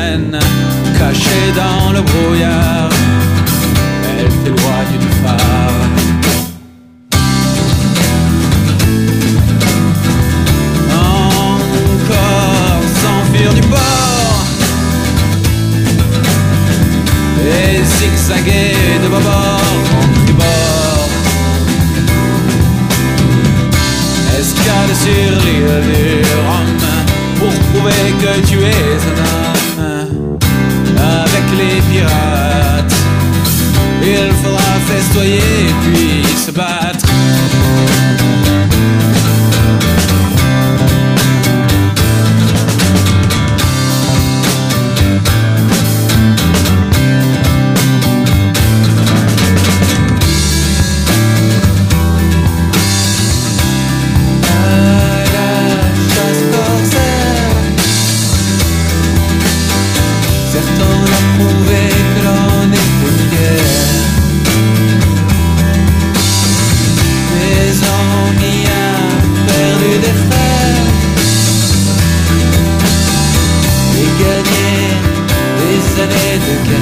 sirène, cachée dans le brouillard, elle t'éloigne du phare. Encore s'enfuir du port et zigzaguer de bâbord en tribord. Escale sur l'île du Rhum pour prouver que tu es un homme. Avec les pirates, il faudra festoyer puis se battre. Des années de guerre.